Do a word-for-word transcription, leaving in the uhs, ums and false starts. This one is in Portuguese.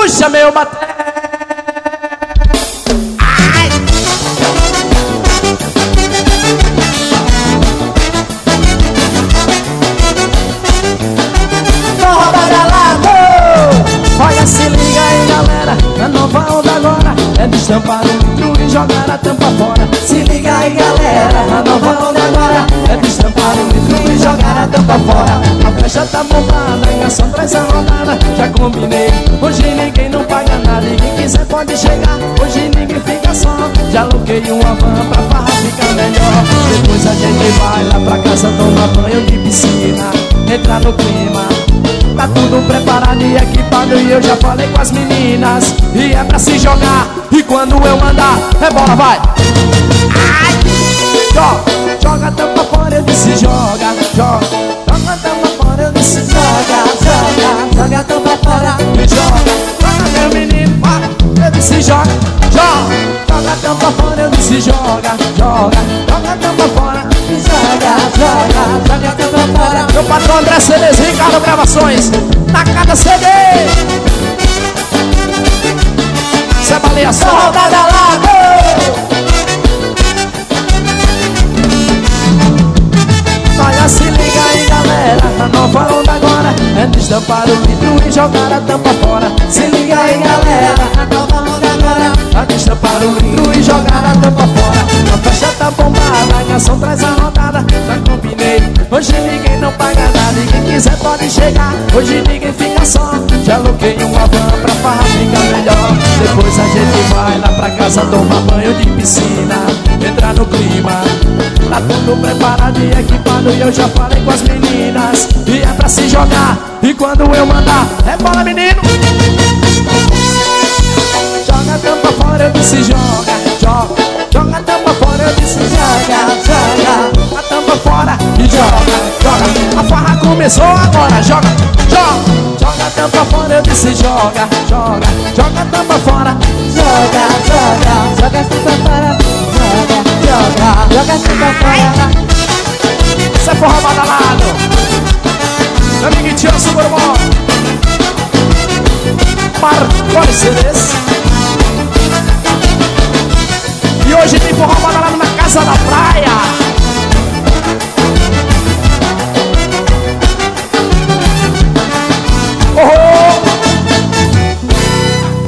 puxa meu baté. Ai. Forró badalado. Olha, se liga aí, galera, a nova onda agora é destampar o litro e jogar a tampa fora. Se liga aí, galera, a nova onda agora é destampar o litro e jogar a tampa fora. A festa tá bombada, a garçom traz a rodada. Já combinei, hoje ninguém não paga nada. E quem quiser pode chegar, hoje ninguém fica só. Já aluguei uma van pra farra ficar melhor. Depois a gente vai lá pra casa tomar banho de piscina, entrar no clima. Tá tudo preparado e equipado e eu já falei com as meninas. E é pra se jogar, e quando eu mandar, é bola, vai! Ai! Joga, joga a tampa fora, eu disse joga, joga. Joga a tampa fora, eu disse joga, joga. Joga a tampa fora e joga. Joga meu menino, vai! Eu disse joga, joga. Joga a tampa fora, eu disse joga, joga. Joga a tampa fora e joga, joga. Joga a tampa fora. Meu patrão André C Ds, Ricardo Gravações, na cada C D. Isso é baleação. Rodada Lago. Olha, se liga aí, galera, a nova onda agora é destampar o litro e jogar a tampa fora. Se liga aí, galera, a nova onda agora é destampar o litro e jogar a tampa fora. A festa tá bombada, a garçom traz a rodada. Já combinei, hoje ninguém não paga nada. E quem quiser pode chegar, hoje ninguém fica só. Já aluguei uma van pra farra ficar melhor. Depois a gente vai lá pra casa tomar banho de piscina, entrar no clima. Tá tudo preparado e equipado e eu já falei com as meninas. E é pra se jogar, e quando eu mandar, é bola, menino. Joga a tampa fora, eu disse joga, joga. Joga a tampa fora, eu disse joga, joga. A tampa fora e joga, joga. A farra começou agora, joga, joga. Joga a tampa fora, eu disse joga, joga. Joga a tampa fora, joga, joga. Joga a tampa fora, joga, joga. Joga a tampa fora. Isso é forró badalado. Meu amigo Tio Super Bom, Marconi C D.